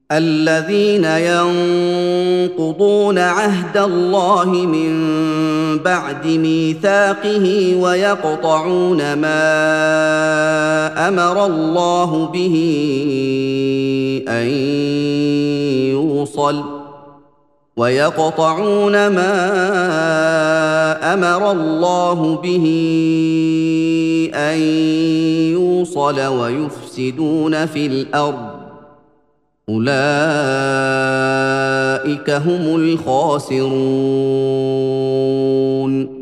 الذين ينقضون عهد الله من بعد ميثاقه ويقطعون ما امر الله به ان يوصل ويفسدون في الارض أولئك هم الخاسرون